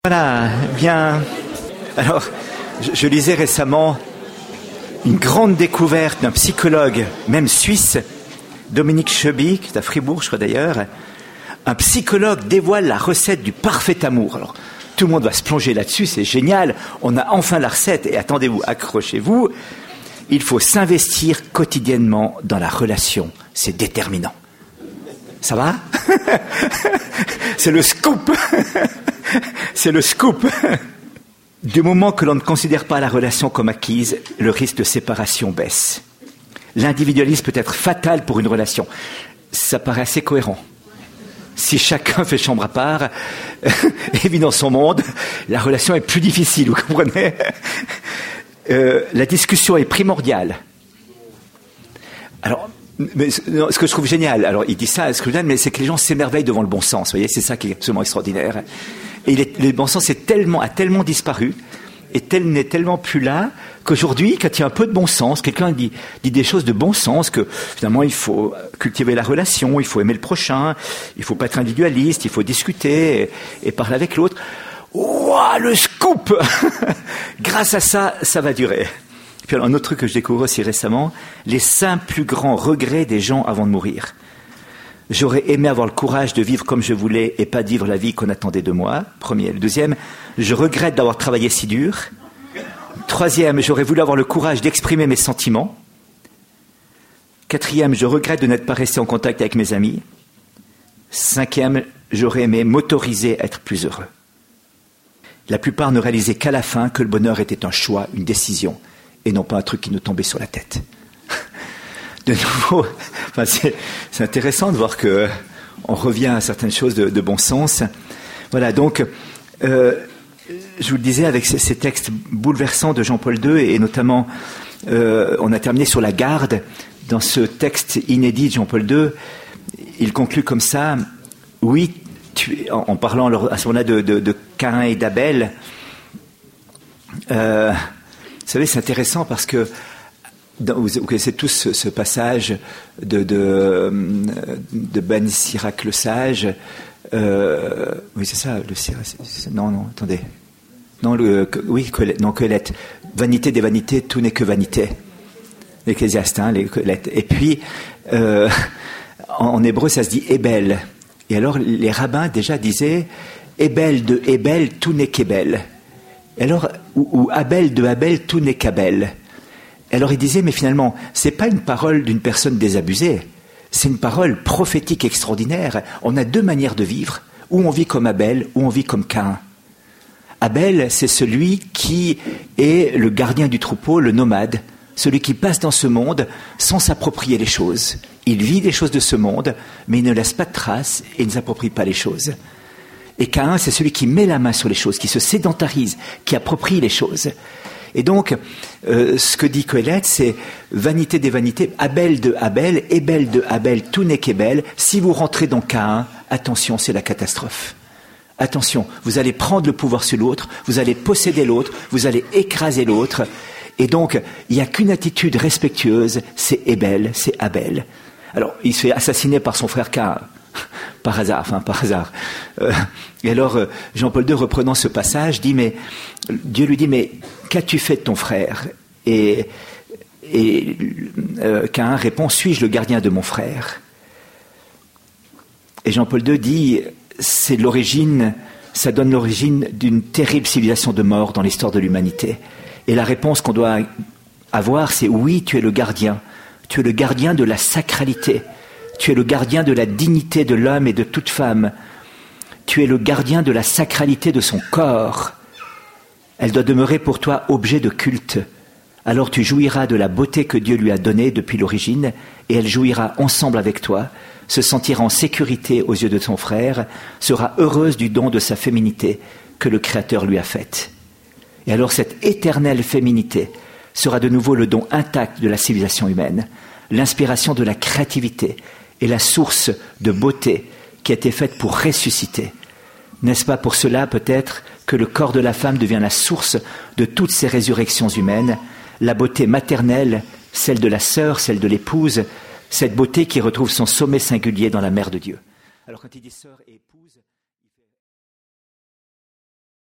Voilà, bien. Alors, je lisais récemment une grande découverte d'un psychologue, même suisse, Dominique Scheby, qui est à Fribourg, je crois d'ailleurs. Un psychologue dévoile la recette du parfait amour. Alors, tout le monde va se plonger là-dessus, c'est génial. On a enfin la recette. Et attendez-vous, accrochez-vous. Il faut s'investir quotidiennement dans la relation. C'est déterminant. Ça va? C'est le scoop. C'est le scoop. Du moment que l'on ne considère pas la relation comme acquise, le risque de séparation baisse. L'individualisme peut être fatal pour une relation. Ça paraît assez cohérent. Si chacun fait chambre à part et vit dans son monde, la relation est plus difficile, vous comprenez? La discussion est primordiale. Alors, mais ce que je trouve génial, alors il dit ça, ce que je dis, mais c'est que les gens s'émerveillent devant le bon sens, vous voyez, c'est ça qui est absolument extraordinaire. Et le bon sens a tellement disparu, et n'est tellement plus là, qu'aujourd'hui, quand il y a un peu de bon sens, quelqu'un dit des choses de bon sens, que finalement il faut cultiver la relation, il faut aimer le prochain, il faut pas être individualiste, il faut discuter et parler avec l'autre. Ouah, le scoop! Grâce à ça, ça va durer. Puis alors, un autre truc que je découvre aussi récemment, les 5 plus grands regrets des gens avant de mourir. J'aurais aimé avoir le courage de vivre comme je voulais et pas de vivre la vie qu'on attendait de moi. Premier. Le deuxième, je regrette d'avoir travaillé si dur. Troisième, j'aurais voulu avoir le courage d'exprimer mes sentiments. Quatrième, je regrette de n'être pas resté en contact avec mes amis. Cinquième, j'aurais aimé m'autoriser à être plus heureux. La plupart ne réalisaient qu'à la fin que le bonheur était un choix, une décision, et non pas un truc qui nous tombait sur la tête. De nouveau, enfin, c'est intéressant de voir que on revient à certaines choses de bon sens. Voilà, donc, je vous le disais, avec ces textes bouleversants de Jean-Paul II, et notamment, on a terminé sur la garde. Dans ce texte inédit de Jean-Paul II, il conclut comme ça, oui, en parlant à ce moment-là de Caïn et d'Abel. Vous savez, c'est intéressant parce que vous connaissez tous ce passage de Ben Sirac le sage. Oui, c'est ça, le Sirac. Non, attendez. Non, Colette. Vanité des vanités, tout n'est que vanité. L'Ecclésiaste, les Colette. Et puis, en hébreu, ça se dit Ébel. Et alors, les rabbins déjà disaient Ébel de Ébel, tout n'est qu'Ébel. Alors, ou Abel de Abel, tout n'est qu'Abel. Alors il disait, mais finalement, c'est pas une parole d'une personne désabusée, c'est une parole prophétique extraordinaire. On a 2 manières de vivre, ou on vit comme Abel, ou on vit comme Caïn. Abel, c'est celui qui est le gardien du troupeau, le nomade, celui qui passe dans ce monde sans s'approprier les choses. Il vit des choses de ce monde, mais il ne laisse pas de traces et il ne s'approprie pas les choses. Et Caïn, c'est celui qui met la main sur les choses, qui se sédentarise, qui approprie les choses. Et donc, ce que dit Colette, c'est vanité des vanités, Abel de Abel, Ébel de Abel, tout n'est qu'Ébel. Si vous rentrez dans Caïn, attention, c'est la catastrophe. Attention, vous allez prendre le pouvoir sur l'autre, vous allez posséder l'autre, vous allez écraser l'autre. Et donc, il n'y a qu'une attitude respectueuse, c'est Ébel, c'est Abel. Alors, il se fait assassiner par son frère Caïn. Par hasard. Et alors, Jean-Paul II, reprenant ce passage, Dieu lui dit, mais qu'as-tu fait de ton frère? Et Caïn répond, suis-je le gardien de mon frère? Et Jean-Paul II dit, ça donne l'origine d'une terrible civilisation de mort dans l'histoire de l'humanité. Et la réponse qu'on doit avoir, c'est oui, tu es le gardien. Tu es le gardien de la sacralité. Tu es le gardien de la dignité de l'homme et de toute femme. Tu es le gardien de la sacralité de son corps. Elle doit demeurer pour toi objet de culte. Alors tu jouiras de la beauté que Dieu lui a donnée depuis l'origine, et elle jouira ensemble avec toi, se sentira en sécurité aux yeux de son frère, sera heureuse du don de sa féminité que le Créateur lui a faite. Et alors cette éternelle féminité sera de nouveau le don intact de la civilisation humaine, l'inspiration de la créativité, et la source de beauté qui a été faite pour ressusciter. N'est-ce pas pour cela, peut-être, que le corps de la femme devient la source de toutes ces résurrections humaines, la beauté maternelle, celle de la sœur, celle de l'épouse, cette beauté qui retrouve son sommet singulier dans la mère de Dieu. Alors quand il dit sœur et épouse...